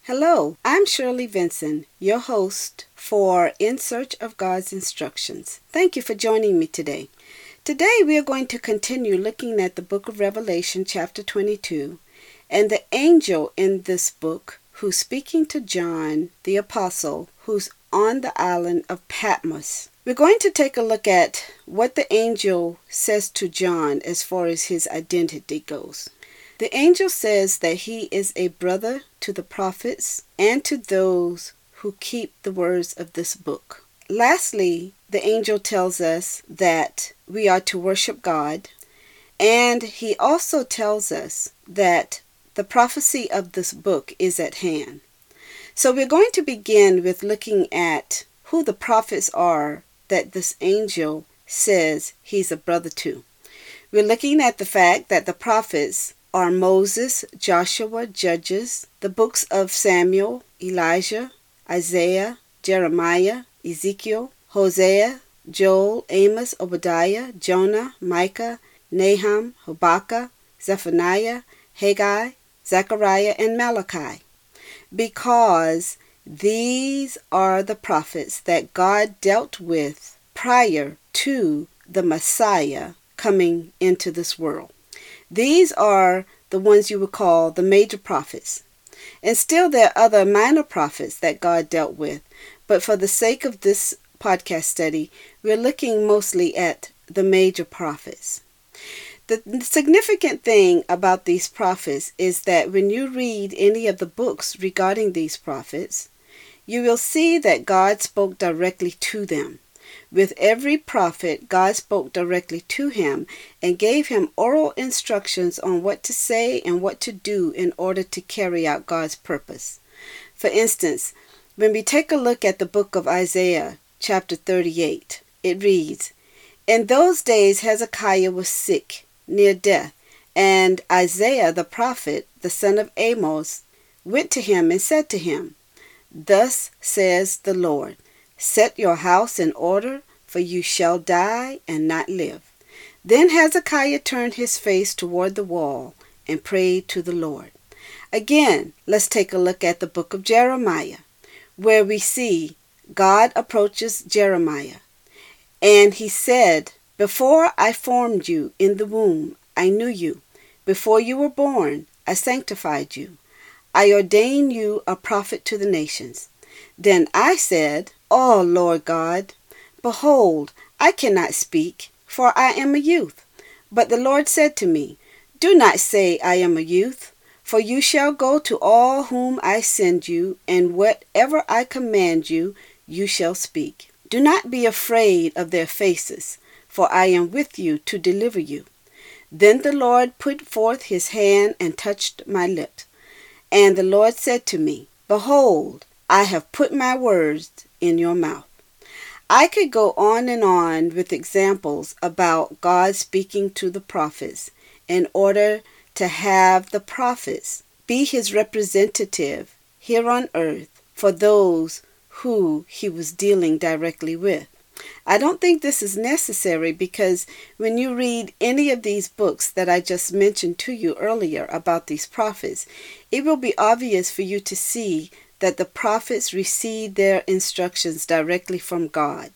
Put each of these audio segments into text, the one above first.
Hello, I'm Shirley Vinson, your host for In Search of God's Instructions. Thank you for joining me today. Today we are going to continue looking at the book of Revelation, chapter 22, and the angel in this book who's speaking to John, the apostle, who's on the island of Patmos. We're going to take a look at what the angel says to John as far as his identity goes. The angel says that he is a brother to the prophets and to those who keep the words of this book. Lastly, the angel tells us that we are to worship God, and he also tells us that the prophecy of this book is at hand. So we're going to begin with looking at who the prophets are that this angel says he's a brother to. We're looking at the fact that the prophets are Moses, Joshua, Judges, the books of Samuel, Elijah, Isaiah, Jeremiah, Ezekiel, Hosea, Joel, Amos, Obadiah, Jonah, Micah, Nahum, Habakkuk, Zephaniah, Haggai, Zechariah, and Malachi, because these are the prophets that God dealt with prior to the Messiah coming into this world. These are the ones you would call the major prophets. And still there are other minor prophets that God dealt with. But for the sake of this podcast study, we're looking mostly at the major prophets. The significant thing about these prophets is that when you read any of the books regarding these prophets, you will see that God spoke directly to them. With every prophet, God spoke directly to him and gave him oral instructions on what to say and what to do in order to carry out God's purpose. For instance, when we take a look at the book of Isaiah, chapter 38, it reads, "In those days Hezekiah was sick, near death, and Isaiah the prophet, the son of Amos, went to him and said to him, Thus says the Lord, Set your house in order, for you shall die and not live." Then Hezekiah turned his face toward the wall and prayed to the Lord. Again, let's take a look at the book of Jeremiah, where we see God approaches Jeremiah, and he said, "Before I formed you in the womb, I knew you. Before you were born, I sanctified you. I ordained you a prophet to the nations. Then I said, O Lord God, behold, I cannot speak, for I am a youth. But the Lord said to me, Do not say I am a youth, for you shall go to all whom I send you, and whatever I command you, you shall speak. Do not be afraid of their faces, for I am with you to deliver you." Then the Lord put forth his hand and touched my lips. And the Lord said to me, "Behold, I have put my words in your mouth." I could go on and on with examples about God speaking to the prophets in order to have the prophets be his representative here on earth for those who he was dealing directly with. I don't think this is necessary because when you read any of these books that I just mentioned to you earlier about these prophets, it will be obvious for you to see that the prophets received their instructions directly from God.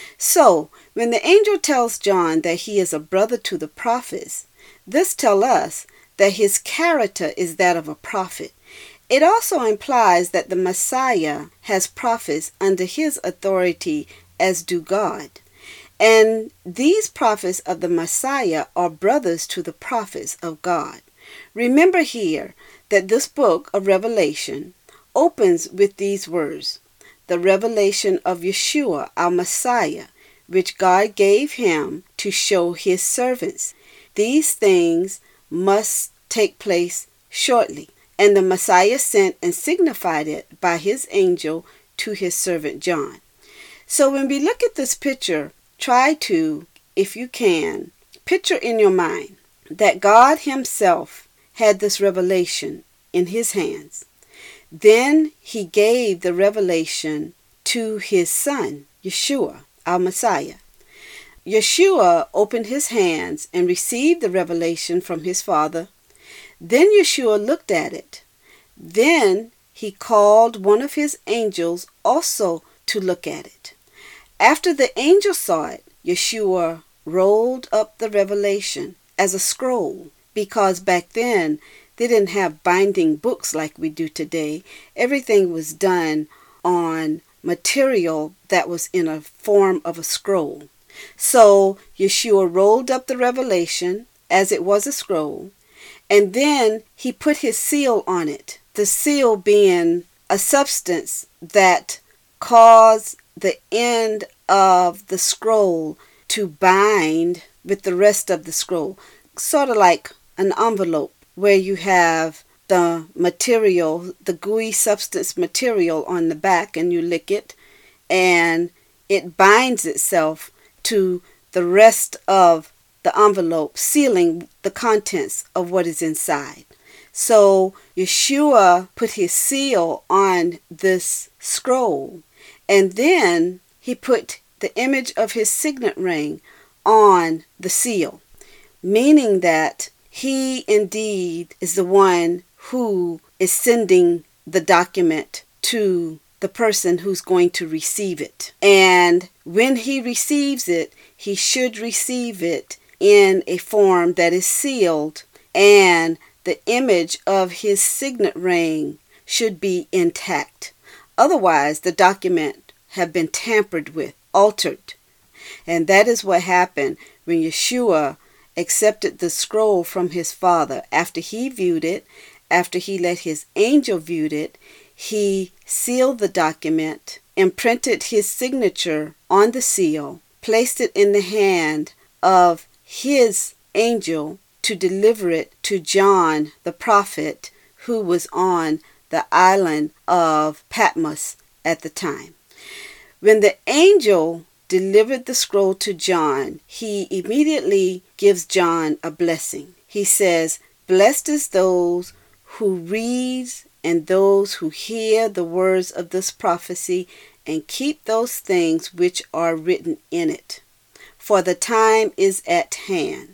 So, when the angel tells John that he is a brother to the prophets, this tells us that his character is that of a prophet. It also implies that the Messiah has prophets under his authority as do God. And these prophets of the Messiah are brothers to the prophets of God. Remember here that this book of Revelation opens with these words, the revelation of Yeshua, our Messiah, which God gave him to show his servants. These things must take place shortly, and the Messiah sent and signified it by his angel to his servant John. So when we look at this picture, try to, if you can, picture in your mind that God himself had this revelation in his hands. Then he gave the revelation to his son, Yeshua, our Messiah. Yeshua opened his hands and received the revelation from his Father. Then Yeshua looked at it. Then he called one of his angels also to look at it. After the angel saw it, Yeshua rolled up the revelation as a scroll, because back then they didn't have binding books like we do today. Everything was done on material that was in a form of a scroll. So Yeshua rolled up the revelation as it was a scroll, and then he put his seal on it, the seal being a substance that caused the end of the scroll to bind with the rest of the scroll, sort of like an envelope where you have the material, the gooey substance material on the back, and you lick it and it binds itself to the rest of the envelope, sealing the contents of what is inside. So Yeshua put his seal on this scroll, and then he put the image of his signet ring on the seal, meaning that he indeed is the one who is sending the document to the person who's going to receive it. And when he receives it, he should receive it in a form that is sealed, and the image of his signet ring should be intact. Otherwise, the document have been tampered with, altered. And that is what happened when Yeshua accepted the scroll from his Father. After he viewed it, after he let his angel view it, he sealed the document, imprinted his signature on the seal, placed it in the hand of his angel to deliver it to John the prophet, who was on the island of Patmos at the time. When the angel delivered the scroll to John, he immediately gives John a blessing. He says, "Blessed is those who read and those who hear the words of this prophecy and keep those things which are written in it, for the time is at hand."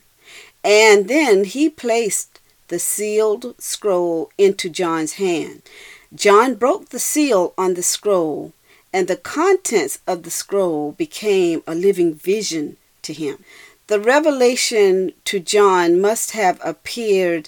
And then he placed the sealed scroll into John's hand. John broke the seal on the scroll, and the contents of the scroll became a living vision to him. The revelation to John must have appeared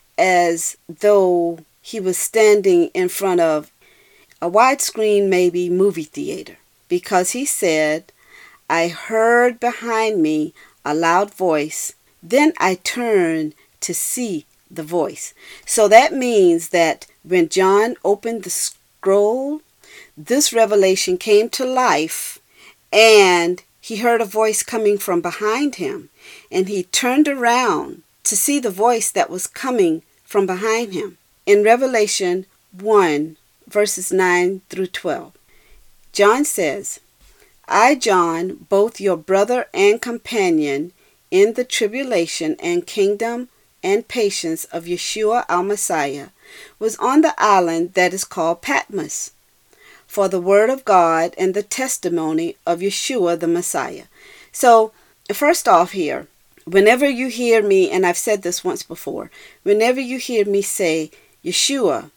as though he was standing in front of a widescreen, maybe movie theater, because he said, "I heard behind me a loud voice. Then I turned to see the voice." So that means that when John opened the scroll, this revelation came to life, and he heard a voice coming from behind him, and he turned around to see the voice that was coming from behind him. In Revelation 1, verses 9 through 12, John says, "I, John, both your brother and companion in the tribulation and kingdom and patience of Yeshua our Messiah, was on the island that is called Patmos, for the word of God and the testimony of Yeshua the Messiah." So, first off here, whenever you hear me, and I've said this once before, whenever you hear me say Yeshua,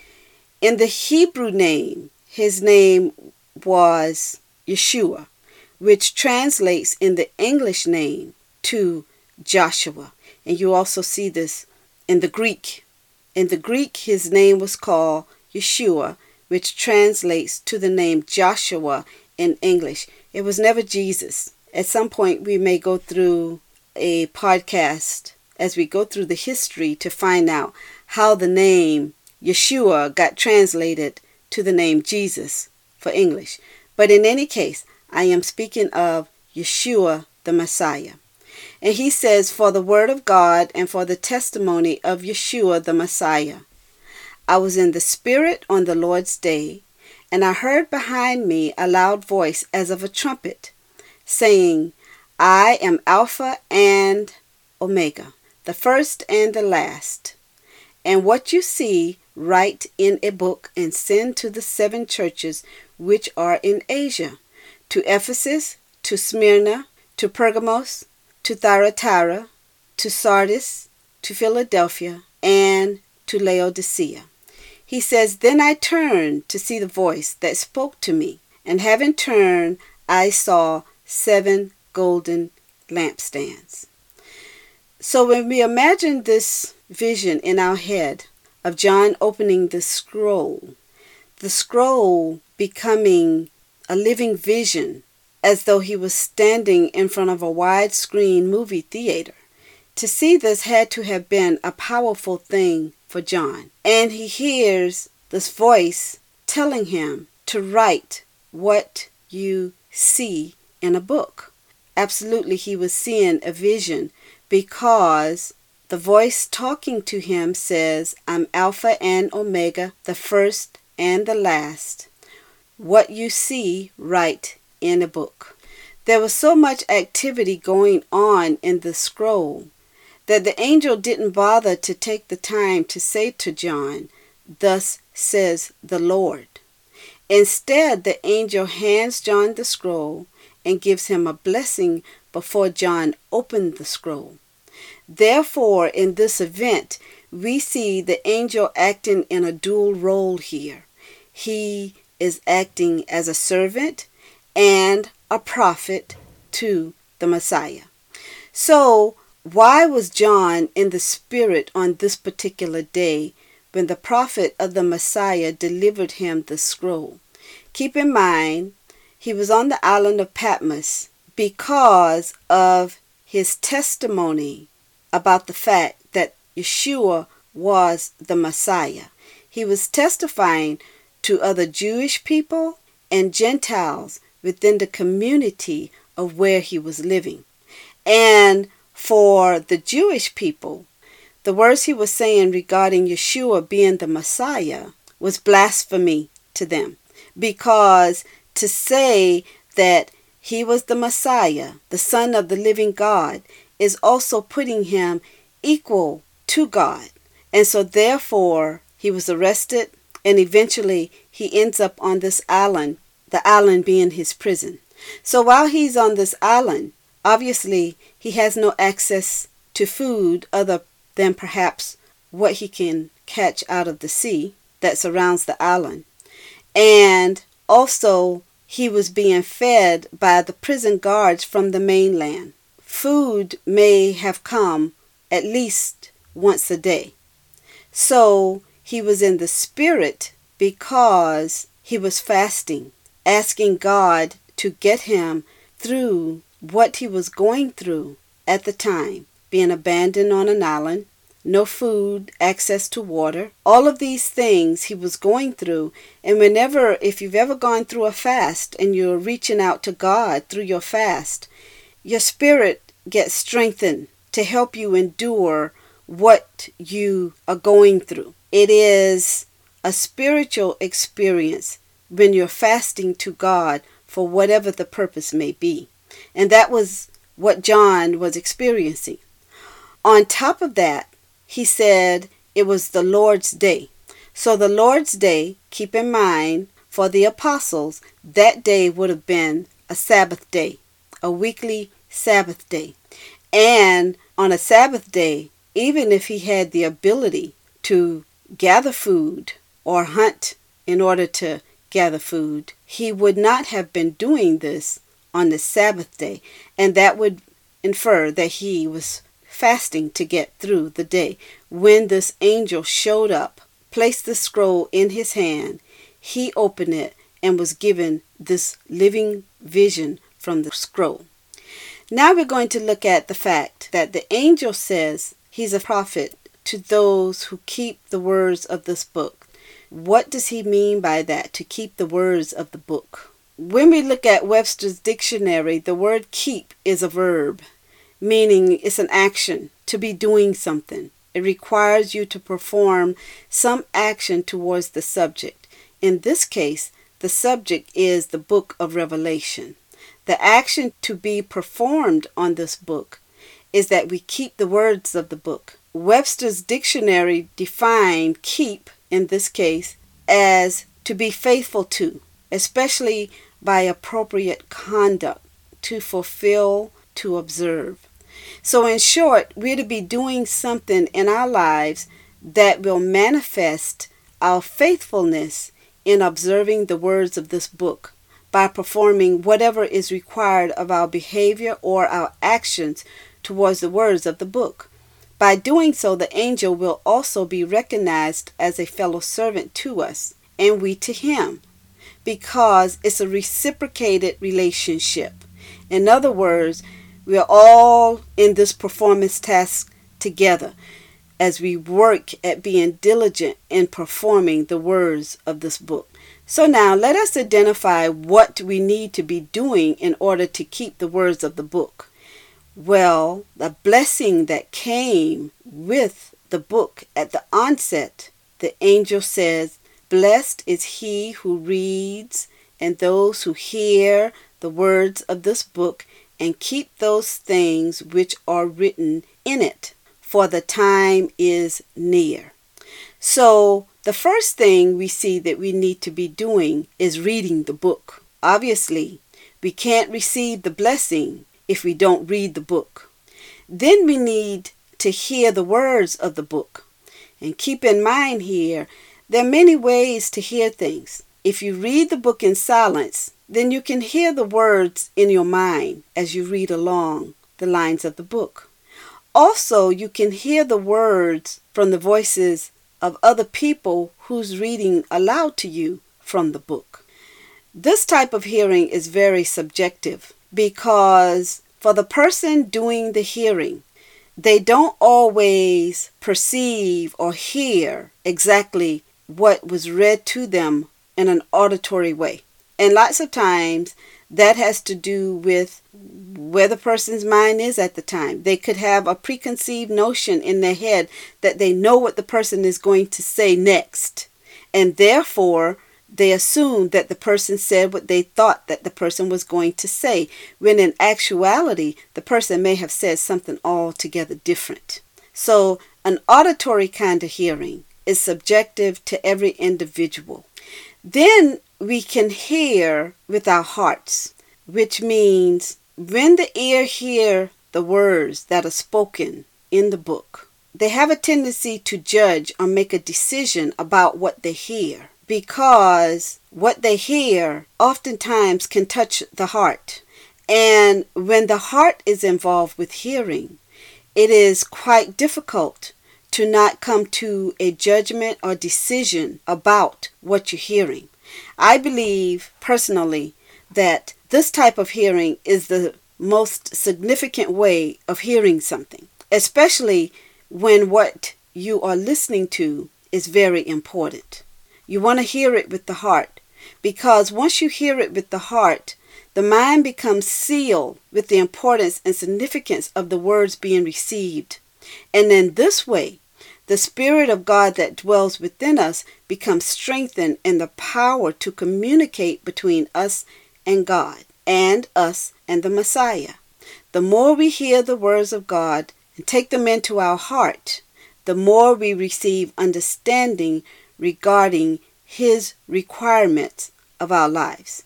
in the Hebrew name, his name was Yeshua, which translates in the English name to Joshua. And you also see this in the Greek. In the Greek, his name was called Yeshua, which translates to the name Joshua in English. It was never Jesus. At some point, we may go through a podcast as we go through the history to find out how the name Yeshua got translated to the name Jesus for English. But in any case, I am speaking of Yeshua the Messiah. And he says, "For the word of God and for the testimony of Yeshua the Messiah. I was in the Spirit on the Lord's day, and I heard behind me a loud voice as of a trumpet, saying, I am Alpha and Omega, the first and the last. And what you see, write in a book and send to the 7 churches which are in Asia, to Ephesus, to Smyrna, to Pergamos, to Thyatira, to Sardis, to Philadelphia, and to Laodicea." He says, "Then I turned to see the voice that spoke to me, and having turned, I saw 7 golden lampstands." So when we imagine this vision in our head of John opening the scroll becoming a living vision, as though he was standing in front of a widescreen movie theater. To see this had to have been a powerful thing for John. And he hears this voice telling him to write what you see in a book. Absolutely, he was seeing a vision, because the voice talking to him says, "I'm Alpha and Omega, the first and the last. What you see, write in a book." There was so much activity going on in the scroll that the angel didn't bother to take the time to say to John, "Thus says the Lord." Instead, the angel hands John the scroll and gives him a blessing before John opened the scroll. Therefore, in this event, we see the angel acting in a dual role here. He is acting as a servant and a prophet to the Messiah. So, why was John in the spirit on this particular day when the prophet of the Messiah delivered him the scroll? Keep in mind, he was on the island of Patmos because of his testimony about the fact that Yeshua was the Messiah. He was testifying to other Jewish people and Gentiles within the community of where he was living. And for the Jewish people, the words he was saying regarding Yeshua being the Messiah was blasphemy to them, because to say that he was the Messiah, the Son of the living God, is also putting him equal to God. And so therefore, he was arrested, and eventually he ends up on this island, the island being his prison. So while he's on this island, obviously he has no access to food other than perhaps what he can catch out of the sea that surrounds the island. And also, he was being fed by the prison guards from the mainland. Food may have come at least once a day. So he was in the spirit because he was fasting, asking God to get him through what he was going through at the time, being abandoned on an island, no food, access to water, all of these things he was going through. And if you've ever gone through a fast and you're reaching out to God through your fast, your spirit gets strengthened to help you endure what you are going through. It is a spiritual experience when you're fasting to God for whatever the purpose may be. And that was what John was experiencing. On top of that, he said it was the Lord's day. So the Lord's day, keep in mind, for the apostles, that day would have been a Sabbath day, a weekly Sabbath day. And on a Sabbath day, even if he had the ability to gather food or hunt in order to gather food, he would not have been doing this on the Sabbath day. And that would infer that he was fasting to get through the day. When this angel showed up, placed the scroll in his hand, he opened it and was given this living vision from the scroll. Now we're going to look at the fact that the angel says he's a prophet to those who keep the words of this book. What does he mean by that, to keep the words of the book? When we look at Webster's dictionary, the word keep is a verb, meaning it's an action, to be doing something. It requires you to perform some action towards the subject. In this case, the subject is the book of Revelation. The action to be performed on this book is that we keep the words of the book. Webster's dictionary defined keep, in this case, as to be faithful to, especially by appropriate conduct, to fulfill, to observe. So in short, we're to be doing something in our lives that will manifest our faithfulness in observing the words of this book by performing whatever is required of our behavior or our actions towards the words of the book. By doing so, the angel will also be recognized as a fellow servant to us, and we to him, because it's a reciprocated relationship. In other words, we are all in this performance task together as we work at being diligent in performing the words of this book. So now let us identify what we need to be doing in order to keep the words of the book. Well, the blessing that came with the book at the onset, the angel says, "Blessed is he who reads and those who hear the words of this book and keep those things which are written in it, for the time is near." So the first thing we see that we need to be doing is reading the book. Obviously, we can't receive the blessing if we don't read the book. Then we need to hear the words of the book. And keep in mind here, there are many ways to hear things. If you read the book in silence, then you can hear the words in your mind as you read along the lines of the book. Also, you can hear the words from the voices of other people who's reading aloud to you from the book. This type of hearing is very subjective because for the person doing the hearing, they don't always perceive or hear exactly what was read to them in an auditory way. And lots of times that has to do with where the person's mind is at the time. They could have a preconceived notion in their head that they know what the person is going to say next. And therefore, they assume that the person said what they thought that the person was going to say, when in actuality, the person may have said something altogether different. So an auditory kind of hearing is subjective to every individual. Then we can hear with our hearts, which means when the ear hear the words that are spoken in the book, they have a tendency to judge or make a decision about what they hear, because what they hear oftentimes can touch the heart. And when the heart is involved with hearing, it is quite difficult to not come to a judgment or decision about what you're hearing. I believe personally that this type of hearing is the most significant way of hearing something, especially when what you are listening to is very important. You want to hear it with the heart, because once you hear it with the heart, the mind becomes sealed with the importance and significance of the words being received. And in this way, the Spirit of God that dwells within us becomes strengthened in the power to communicate between us and God, and us and the Messiah. The more we hear the words of God and take them into our heart, the more we receive understanding regarding His requirements of our lives.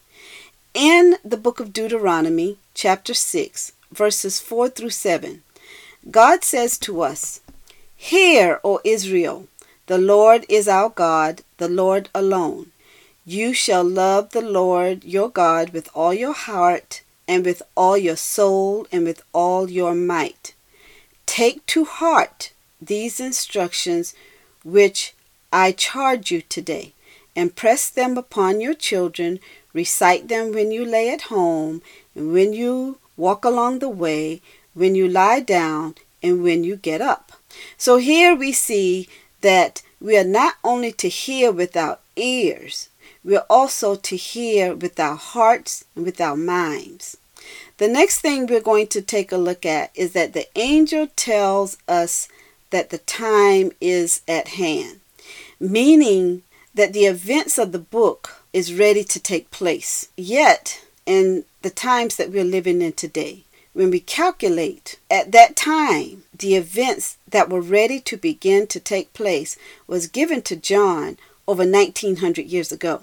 In the book of Deuteronomy, chapter 6, verses 4 through 7, God says to us, "Hear, O Israel, the Lord is our God, the Lord alone. You shall love the Lord your God with all your heart and with all your soul and with all your might. Take to heart these instructions which I charge you today, and press them upon your children. Recite them when you lay at home, and when you walk along the way, when you lie down, and when you get up." So here we see that we are not only to hear with our ears, we are also to hear with our hearts and with our minds. The next thing we're going to take a look at is that the angel tells us that the time is at hand, meaning that the events of the book is ready to take place. Yet, in the times that we're living in today, when we calculate at that time, the events that were ready to begin to take place was given to John over 1900 years ago,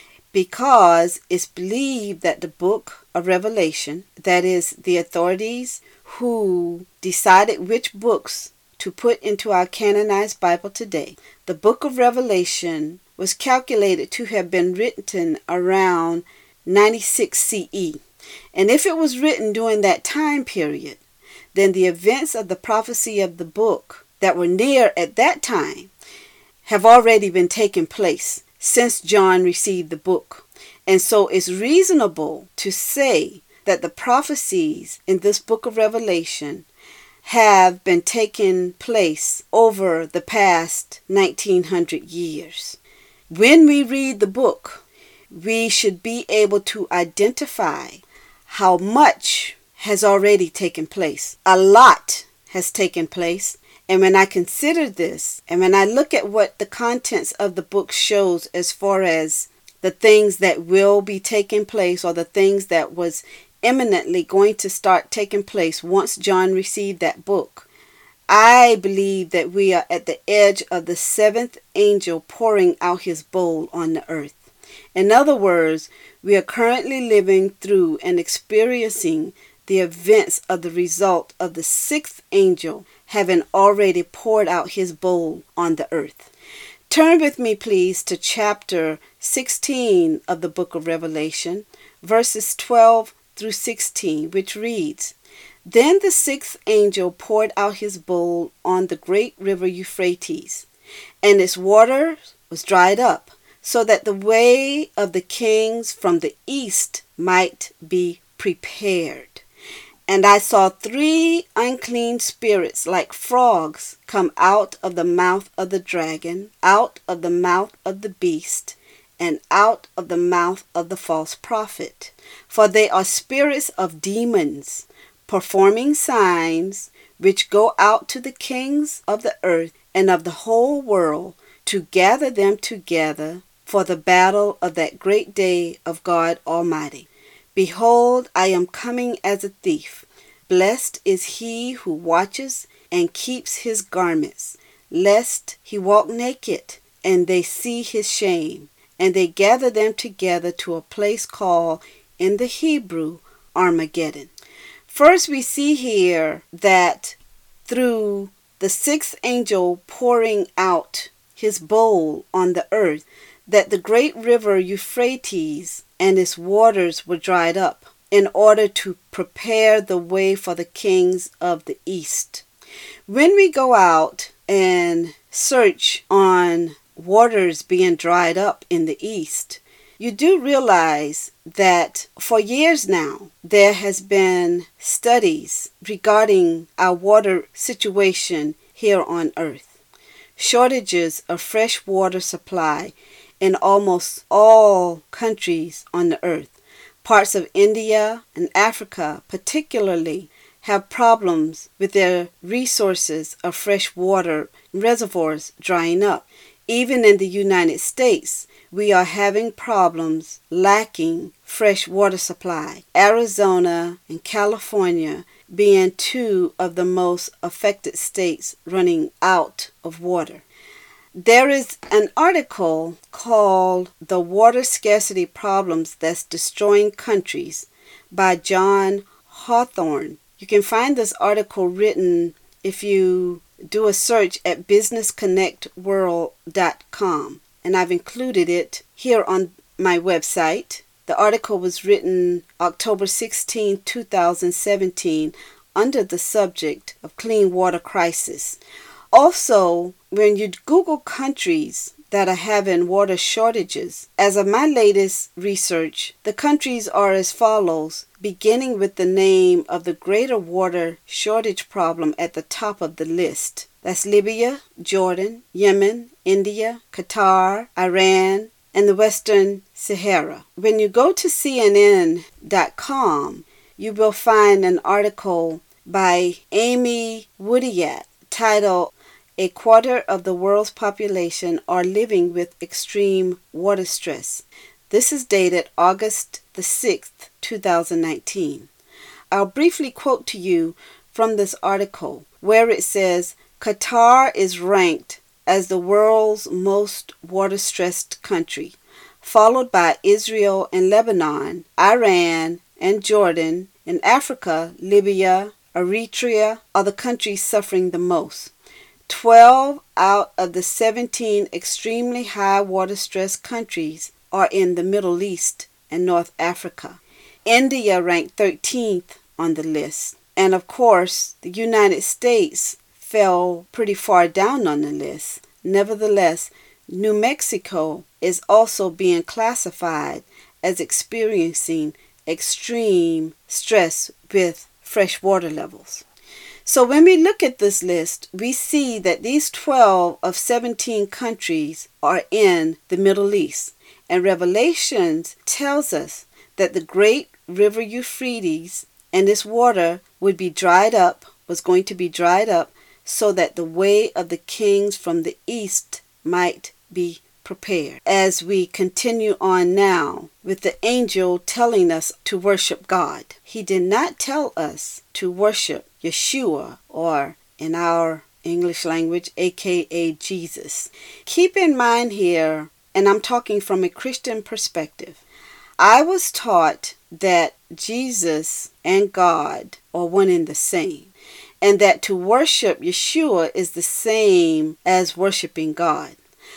because it's believed that the book of Revelation, that is the authorities who decided which books to put into our canonized Bible today. The book of Revelation was calculated to have been written around 96 CE. And if it was written during that time period, then the events of the prophecy of the book that were near at that time have already been taking place since John received the book. And so it's reasonable to say that the prophecies in this book of Revelation have been taking place over the past 1900 years. When we read the book, we should be able to identify how much has already taken place. A lot has taken place. And when I consider this, and when I look at what the contents of the book shows as far as the things that will be taking place, or the things that was imminently going to start taking place once John received that book, I believe that we are at the edge of the seventh angel pouring out his bowl on the earth. In other words, we are currently living through and experiencing the events of the result of the sixth angel having already poured out his bowl on the earth. Turn with me, please, to chapter 16 of the book of Revelation, verses 12 through 16, which reads, "Then the sixth angel poured out his bowl on the great river Euphrates, and its water was dried up, so that the way of the kings from the east might be prepared. And I saw 3 unclean spirits like frogs come out of the mouth of the dragon, out of the mouth of the beast, and out of the mouth of the false prophet. For they are spirits of demons, performing signs, which go out to the kings of the earth and of the whole world, to gather them together for the battle of that great day of God Almighty. Behold, I am coming as a thief. Blessed is he who watches and keeps his garments, lest he walk naked, and they see his shame. And they gather them together to a place called in the Hebrew Armageddon." First, we see here that through the sixth angel pouring out his bowl on the earth, that the great river Euphrates and its waters were dried up in order to prepare the way for the kings of the east. When we go out and search on waters being dried up in the east, you do realize that for years now there has been studies regarding our water situation here on earth. Shortages of fresh water supply in almost all countries on the earth. Parts of India and Africa particularly have problems with their resources of fresh water reservoirs drying up. Even in the United States, we are having problems lacking fresh water supply. Arizona and California being 2 of the most affected states running out of water. There is an article called "The Water Scarcity Problems That's Destroying Countries" by John Hawthorne. You can find this article written if you do a search at businessconnectworld.com, and I've included it here on my website. The article was written October 16, 2017, under the subject of clean water crisis. Also, when you Google countries that are having water shortages, as of my latest research, the countries are as follows, beginning with the name of the greater water shortage problem at the top of the list. That's Libya, Jordan, Yemen, India, Qatar, Iran, and the Western Sahara. When you go to CNN.com, you will find an article by Amy Woodyat titled "A quarter of the world's population are living with extreme water stress." This is dated August the 6th, 2019. I'll briefly quote to you from this article where it says, "Qatar is ranked as the world's most water-stressed country, followed by Israel and Lebanon, Iran and Jordan. In Africa, Libya, Eritrea are the countries suffering the most. 12 out of the 17 extremely high water stress countries are in the Middle East and North Africa. India ranked 13th on the list. And of course, the United States fell pretty far down on the list. Nevertheless, New Mexico is also being classified as experiencing extreme stress with fresh water levels. So when we look at this list, we see that these 12 of 17 countries are in the Middle East. And Revelations tells us that the great river Euphrates and its water would be dried up, was going to be dried up, so that the way of the kings from the east might be prepared. As we continue on now with the angel telling us to worship God, he did not tell us to worship Yeshua, or in our English language, aka Jesus. Keep in mind here, and I'm talking from a Christian perspective, I was taught that Jesus and God are one and the same, and that to worship Yeshua is the same as worshiping God.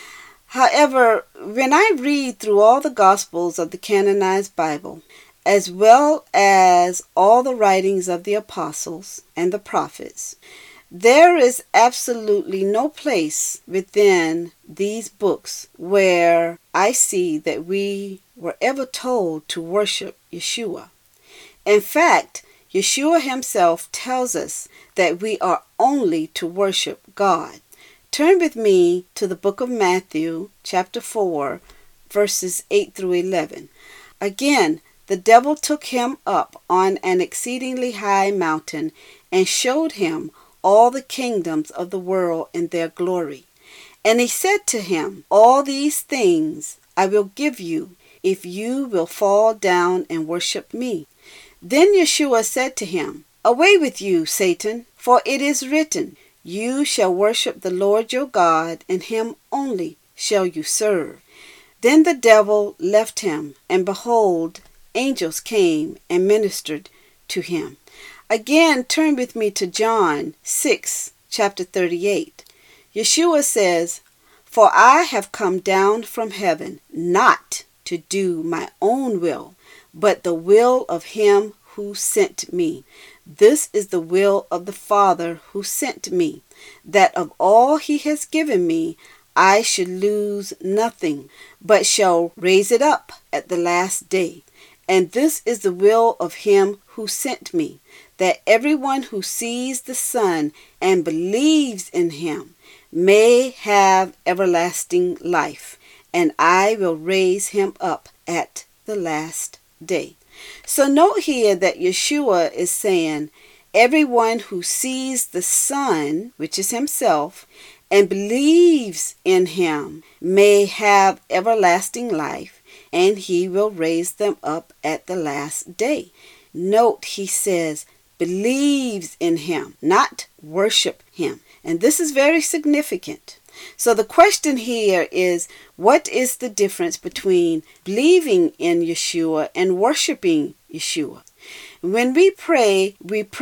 However, when I read through all the Gospels of the canonized Bible, as well as all the writings of the apostles and the prophets, there is absolutely no place within these books where I see that we were ever told to worship Yeshua. In fact, Yeshua himself tells us that we are only to worship God. Turn with me to the book of Matthew, chapter 4, verses 8 through 11. Again, the devil took him up on an exceedingly high mountain and showed him all the kingdoms of the world in their glory. And he said to him, "All these things I will give you, if you will fall down and worship me." Then Yeshua said to him, "Away with you, Satan, for it is written, you shall worship the Lord your God, and him only shall you serve." Then the devil left him, and behold, angels came and ministered to him. Again, turn with me to John 6, chapter 38. Yeshua says, "For I have come down from heaven, not to do my own will, but the will of him who sent me. This is the will of the Father who sent me, that of all he has given me, I should lose nothing, but shall raise it up at the last day. And this is the will of him who sent me, that everyone who sees the Son and believes in him may have everlasting life, and I will raise him up at the last day." So note here that Yeshua is saying, everyone who sees the Son, which is himself, and believes in him may have everlasting life, and he will raise them up at the last day. Note, he says, believes in him, not worship him. And this is very significant. So the question here is, what is the difference between believing in Yeshua and worshiping Yeshua? When we pray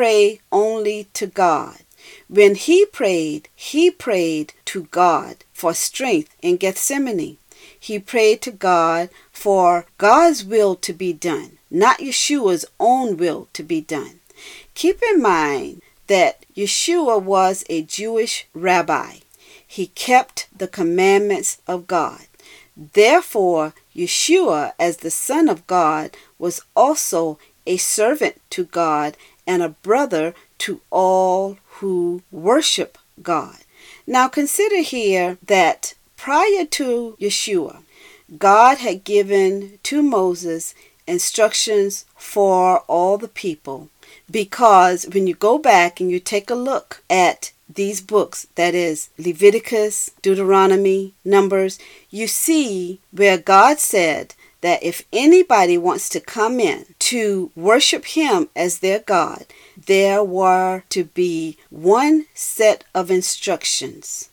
only to God. When he prayed to God for strength in Gethsemane. He prayed to God for God's will to be done, not Yeshua's own will to be done. Keep in mind that Yeshua was a Jewish rabbi. He kept the commandments of God. Therefore, Yeshua, as the Son of God, was also a servant to God and a brother to all who worship God. Now consider here that prior to Yeshua, God had given to Moses instructions for all the people, because when you go back and you take a look at these books, that is Leviticus, Deuteronomy, Numbers, you see where God said that if anybody wants to come in to worship him as their God, there were to be one set of instructions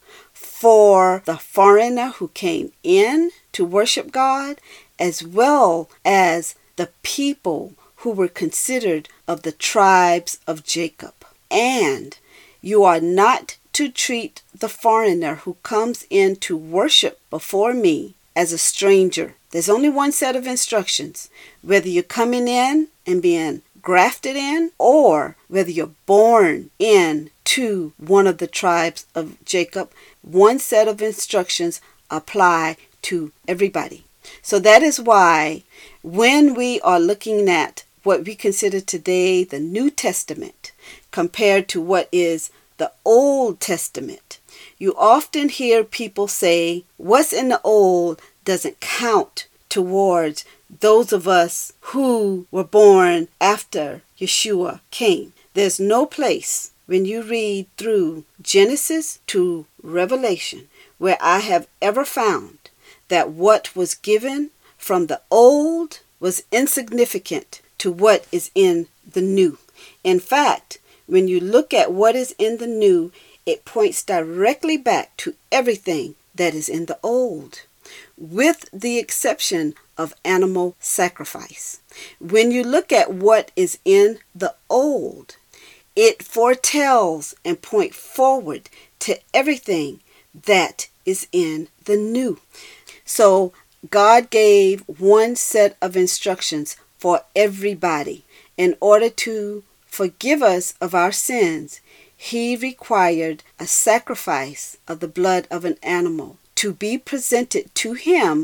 for the foreigner who came in to worship God, as well as the people who were considered of the tribes of Jacob. And you are not to treat the foreigner who comes in to worship before me as a stranger. There's only one set of instructions. Whether you're coming in and being grafted in, or whether you're born in to one of the tribes of Jacob, one set of instructions apply to everybody. So that is why when we are looking at what we consider today the New Testament compared to what is the Old Testament, you often hear people say what's in the Old doesn't count towards those of us who were born after Yeshua came. There's no place when you read through Genesis to Revelation where I have ever found that what was given from the old was insignificant to what is in the new. In fact, when you look at what is in the new, it points directly back to everything that is in the old, with the exception of animal sacrifice. When you look at what is in the old, it foretells and points forward to everything that is in the new. So God gave one set of instructions for everybody. In order to forgive us of our sins, He required a sacrifice of the blood of an animal to be presented to Him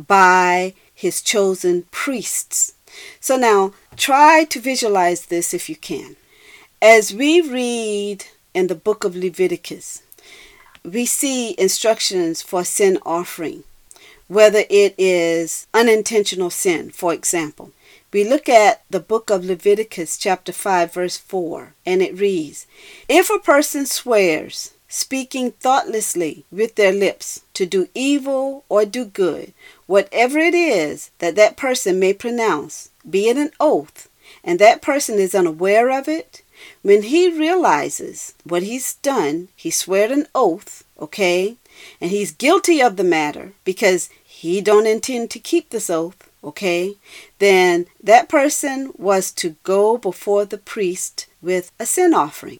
by His chosen priests. So now, try to visualize this if you can. As we read in the book of Leviticus, we see instructions for sin offering, whether it is unintentional sin, for example. We look at the book of Leviticus chapter 5 verse 4, and it reads, "If a person swears, speaking thoughtlessly with their lips, to do evil or do good, whatever it is that that person may pronounce, be it an oath, and that person is unaware of it, when he realizes what he's done, he swore an oath, okay, and he's guilty of the matter because he don't intend to keep this oath, okay, then that person was to go before the priest with a sin offering.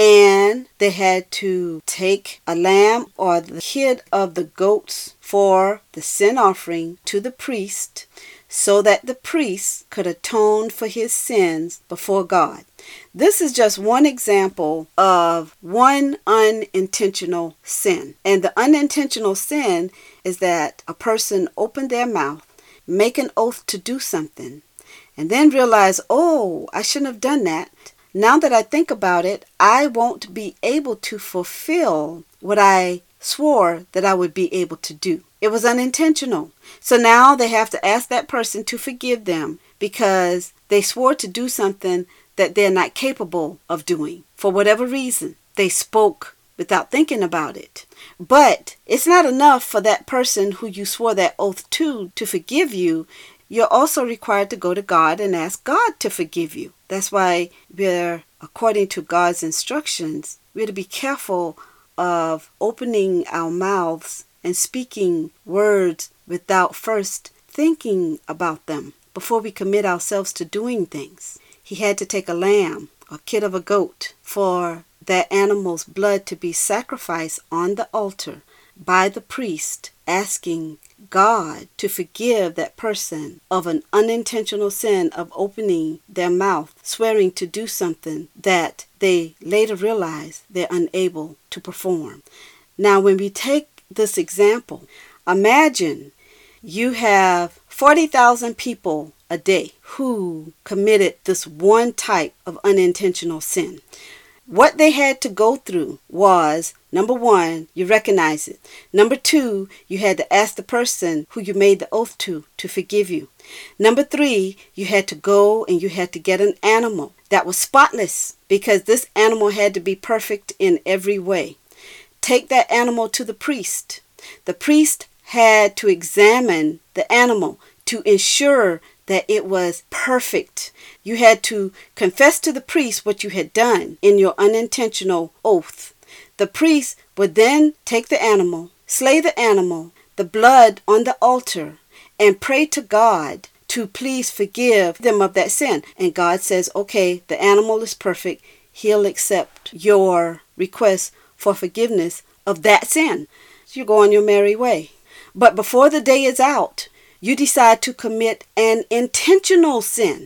And they had to take a lamb or the kid of the goats for the sin offering to the priest so that the priest could atone for his sins before God. This is just one example of one unintentional sin. And the unintentional sin is that a person opened their mouth, make an oath to do something, and then realize, oh, I shouldn't have done that. Now that I think about it, I won't be able to fulfill what I swore that I would be able to do. It was unintentional. So now they have to ask that person to forgive them because they swore to do something that they're not capable of doing. For whatever reason, they spoke without thinking about it. But it's not enough for that person who you swore that oath to forgive you. You're also required to go to God and ask God to forgive you. That's why according to God's instructions, we're to be careful of opening our mouths and speaking words without first thinking about them before we commit ourselves to doing things. He had to take a lamb, a kid of a goat, for that animal's blood to be sacrificed on the altar by the priest, asking God to forgive that person of an unintentional sin of opening their mouth, swearing to do something that they later realize they're unable to perform. Now, when we take this example, imagine you have 40,000 people a day who committed this one type of unintentional sin. What they had to go through was, number one, you recognize it. Number two, you had to ask the person who you made the oath to forgive you. Number three, you had to go and you had to get an animal that was spotless because this animal had to be perfect in every way. Take that animal to the priest. The priest had to examine the animal to ensure that it was perfect. You had to confess to the priest what you had done in your unintentional oath. The priest would then take the animal, slay the animal, the blood on the altar, and pray to God to please forgive them of that sin. And God says, okay, the animal is perfect. He'll accept your request for forgiveness of that sin. You go on your merry way. But before the day is out, you decide to commit an intentional sin.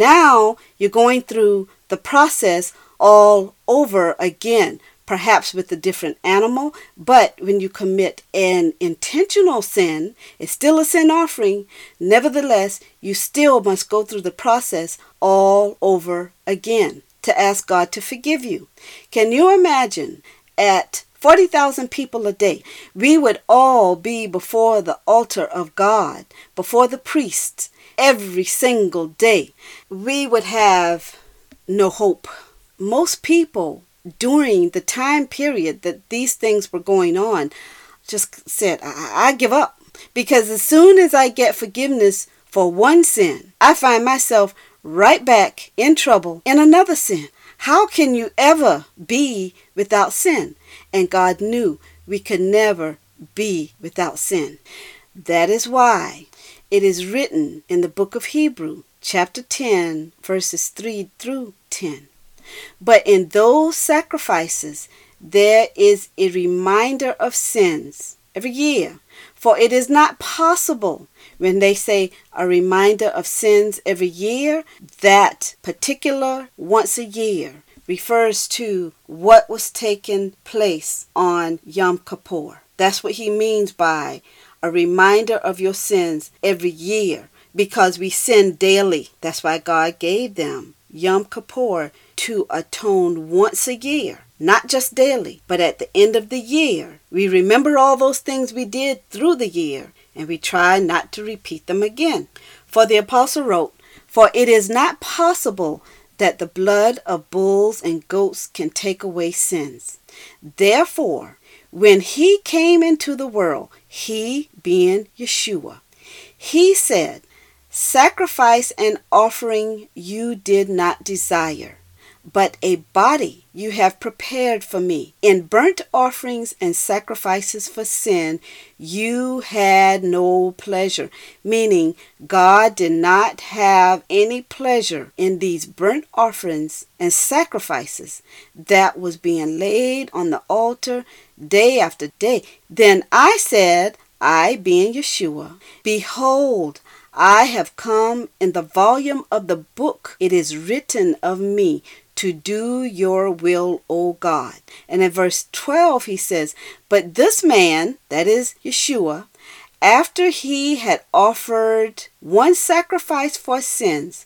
Now you're going through the process all over again, perhaps with a different animal. But when you commit an intentional sin, it's still a sin offering. Nevertheless, you still must go through the process all over again to ask God to forgive you. Can you imagine at 40,000 people a day, we would all be before the altar of God, before the priests, every single day. We would have no hope. Most people during the time period that these things were going on just said, I give up. Because as soon as I get forgiveness for one sin, I find myself right back in trouble in another sin. How can you ever be without sin? And God knew we could never be without sin. That is why it is written in the book of Hebrews, chapter 10, verses 3 through 10. But in those sacrifices, there is a reminder of sins every year. For it is not possible, when they say a reminder of sins every year, that particular once a year refers to what was taking place on Yom Kippur. That's what he means by a reminder of your sins every year, because we sin daily. That's why God gave them Yom Kippur to atone once a year. Not just daily, but at the end of the year. We remember all those things we did through the year, and we try not to repeat them again. For the apostle wrote, "For it is not possible that the blood of bulls and goats can take away sins. Therefore, when he came into the world, he being Yeshua, he said, 'Sacrifice and offering you did not desire, but a body you have prepared for me. In burnt offerings and sacrifices for sin, you had no pleasure.'" Meaning, God did not have any pleasure in these burnt offerings and sacrifices that was being laid on the altar day after day. "Then I said, I being Yeshua, behold, I have come. In the volume of the book it is written of me, to do your will, O God." And in verse 12 he says, "But this man," that is Yeshua, "after he had offered one sacrifice for sins,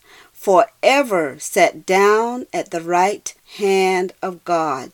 forever sat down at the right hand of God,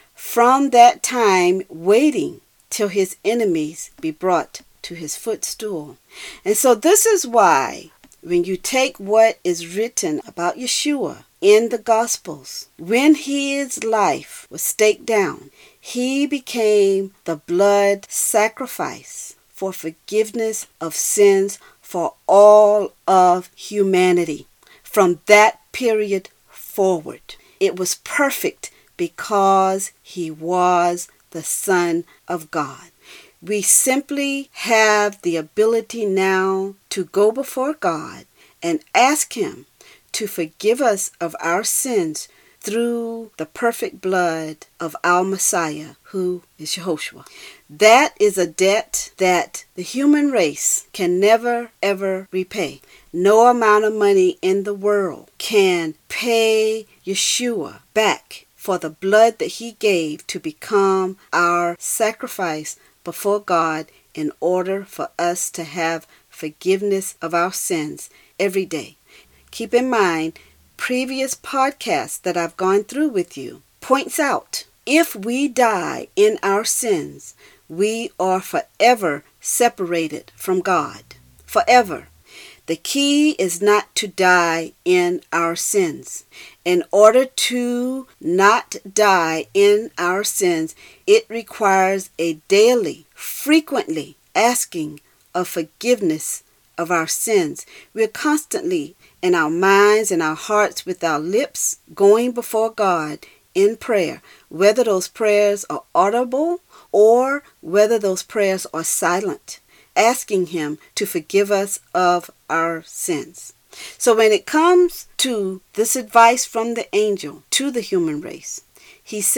from that time waiting till his enemies be brought to his footstool." And so this is why when you take what is written about Yeshua in the Gospels, when his life was staked down, he became the blood sacrifice for forgiveness of sins for all of humanity. From that period forward, it was perfect because he was the Son of God. We simply have the ability now to go before God and ask him to forgive us of our sins through the perfect blood of our Messiah, who is Yehoshua. That is a debt that the human race can never, ever repay. No amount of money in the world can pay Yeshua back for the blood that he gave to become our sacrifice before God in order for us to have forgiveness of our sins every day. Keep in mind, previous podcasts that I've gone through with you points out, if we die in our sins, we are forever separated from God. Forever. The key is not to die in our sins. In order to not die in our sins, it requires a daily, frequently asking of forgiveness of our sins. We're constantly in our minds and our hearts with our lips going before God in prayer, whether those prayers are audible or whether those prayers are silent, asking him to forgive us of our sins. So when it comes to this advice from the angel to the human race, he says,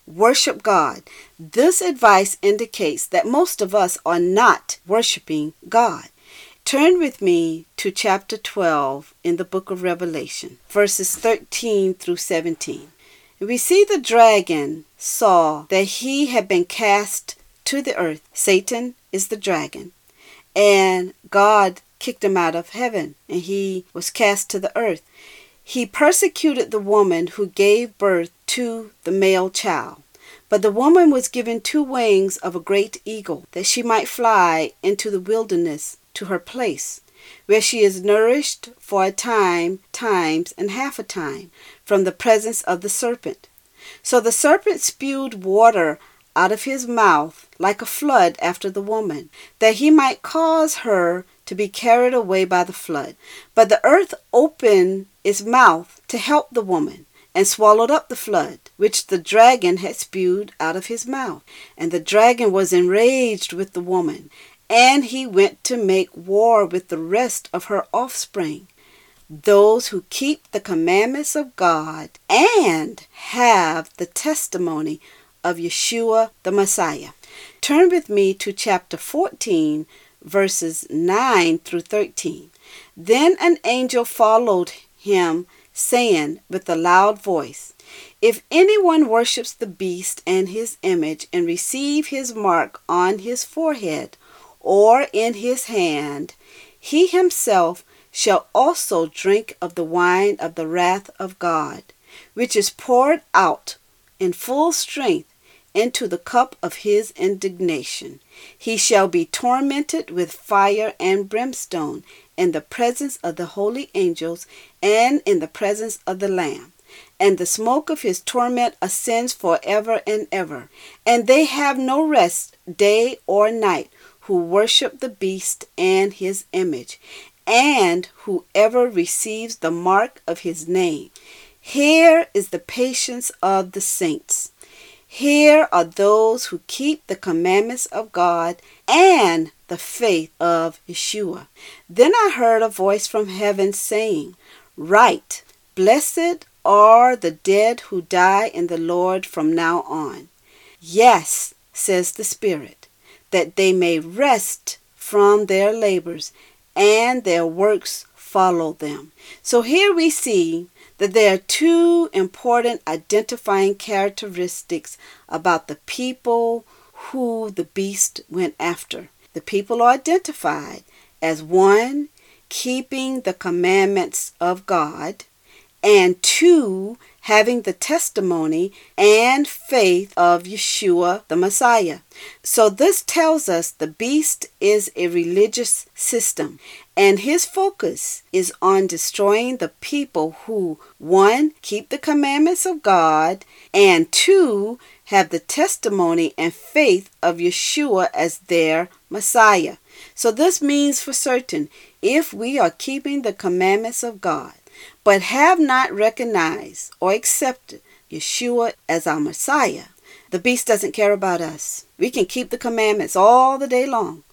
worship God. This advice indicates that most of us are not worshiping God. Turn with me to chapter 12 in the book of Revelation, verses 13 through 17. We see the dragon saw that he had been cast to the earth. Satan is the dragon. And God kicked him out of heaven, and he was cast to the earth. He persecuted the woman who gave birth to the male child. But the woman was given 2 wings of a great eagle, that she might fly into the wilderness to her place, where she is nourished for a time, times, and half a time, from the presence of the serpent. So the serpent spewed water out of his mouth like a flood after the woman, that he might cause her to be carried away by the flood. But the earth opened its mouth to help the woman, and swallowed up the flood, which the dragon had spewed out of his mouth. And the dragon was enraged with the woman, and he went to make war with the rest of her offspring, those who keep the commandments of God and have the testimony of Yeshua the Messiah. Turn with me to chapter 14, verses 9 through 13. Then an angel followed him, saying with a loud voice, "If anyone worships the beast and his image, and receive his mark on his forehead or in his hand, he himself shall also drink of the wine of the wrath of God, which is poured out in full strength into the cup of his indignation. He shall be tormented with fire and brimstone in the presence of the holy angels and in the presence of the Lamb. And the smoke of his torment ascends forever and ever. And they have no rest day or night who worship the beast and his image, and whoever receives the mark of his name. Here is the patience of the saints. Here are those who keep the commandments of God and the faith of Yeshua." Then I heard a voice from heaven saying, "Write, blessed are the dead who die in the Lord from now on. Yes, says the Spirit, that they may rest from their labors, and their works follow them." So here we see that there are 2 important identifying characteristics about the people who the beast went after. The people are identified as 1, keeping the commandments of God, and 2, having the testimony and faith of Yeshua the Messiah. So this tells us the beast is a religious system, and his focus is on destroying the people who, 1, keep the commandments of God, and 2, have the testimony and faith of Yeshua as their Messiah. So this means for certain, if we are keeping the commandments of God, but have not recognized or accepted Yeshua as our Messiah, the beast doesn't care about us. We can keep the commandments all the day long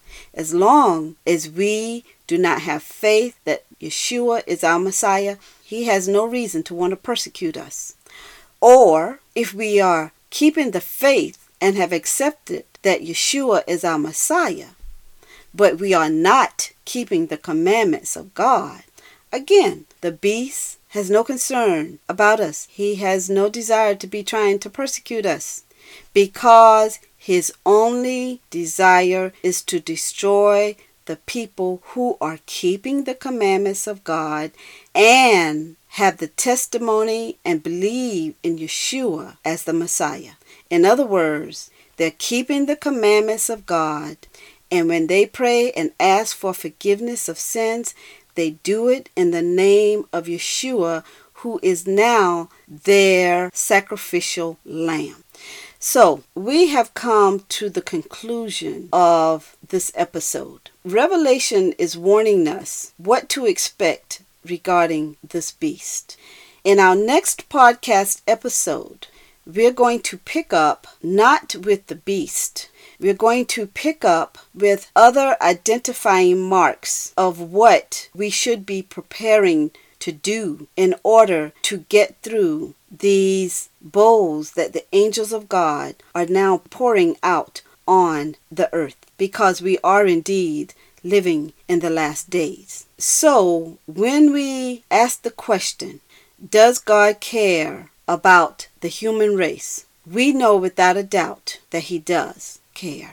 as we do not have faith that Yeshua is our Messiah. He has no reason to want to persecute us. Or if we are keeping the faith and have accepted that Yeshua is our Messiah, but we are not keeping the commandments of God, again, the beast has no concern about us. He has no desire to be trying to persecute us, because his only desire is to destroy the people who are keeping the commandments of God and have the testimony and believe in Yeshua as the Messiah. In other words, they're keeping the commandments of God, and when they pray and ask for forgiveness of sins, they do it in the name of Yeshua, who is now their sacrificial lamb. So, we have come to the conclusion of this episode. Revelation is warning us what to expect regarding this beast. In our next podcast episode, we're going to pick up not with the beast. We're going to pick up with other identifying marks of what we should be preparing to do in order to get through these bowls that the angels of God are now pouring out on the earth, because we are indeed living in the last days. So when we ask the question, does God care about the human race? We know without a doubt that He does care,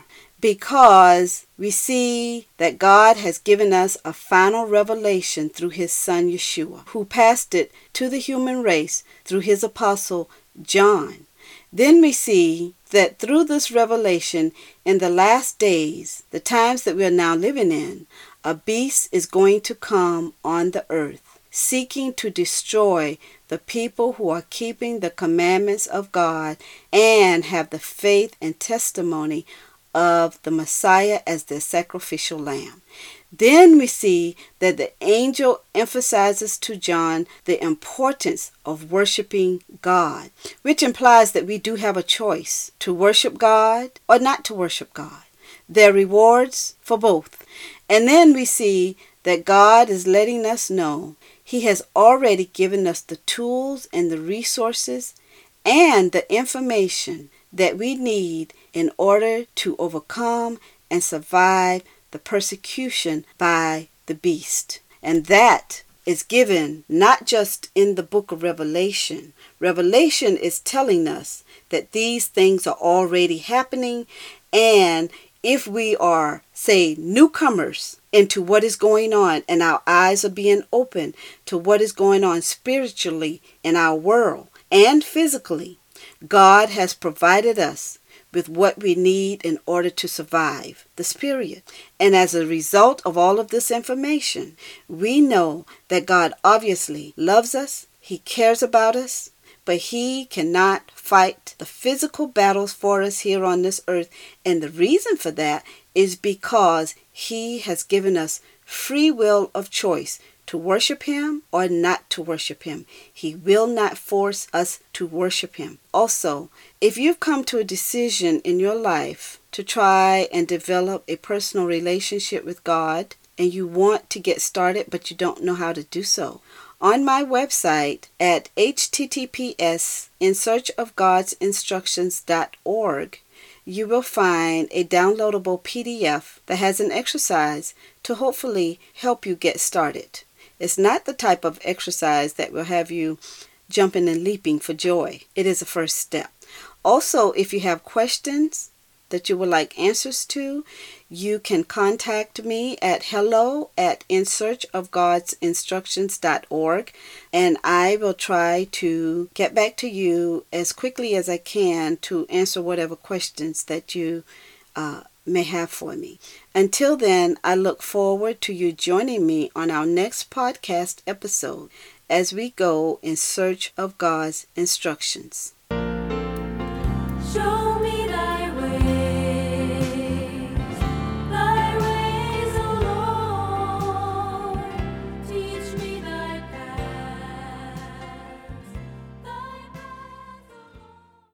because we see that God has given us a final revelation through His Son Yeshua, who passed it to the human race through His apostle John. Then we see that through this revelation, in the last days, the times that we are now living in, a beast is going to come on the earth, seeking to destroy the people who are keeping the commandments of God and have the faith and testimony of the Messiah as their sacrificial lamb. Then we see that the angel emphasizes to John the importance of worshiping God, which implies that we do have a choice to worship God or not to worship God. There are rewards for both. And then we see that God is letting us know He has already given us the tools and the resources and the information that we need in order to overcome and survive the persecution by the beast. And that is given not just in the book of Revelation. Revelation is telling us that these things are already happening, and if we are, say, newcomers into what is going on, and our eyes are being open to what is going on spiritually in our world and physically, God has provided us with what we need in order to survive this period. And as a result of all of this information, we know that God obviously loves us, He cares about us, but He cannot fight the physical battles for us here on this earth. And the reason for that is because He has given us free will of choice to worship Him or not to worship Him. He will not force us to worship Him. Also, if you've come to a decision in your life to try and develop a personal relationship with God, and you want to get started but you don't know how to do so, on my website at https://insearchofgodsinstructions.org, you will find a downloadable PDF that has an exercise to hopefully help you get started. It's not the type of exercise that will have you jumping and leaping for joy. It is a first step. Also, if you have questions that you would like answers to, you can contact me at hello@insearchofgodsinstructions.org, and I will try to get back to you as quickly as I can to answer whatever questions that you may have for me. Until then, I look forward to you joining me on our next podcast episode as we go in search of God's instructions.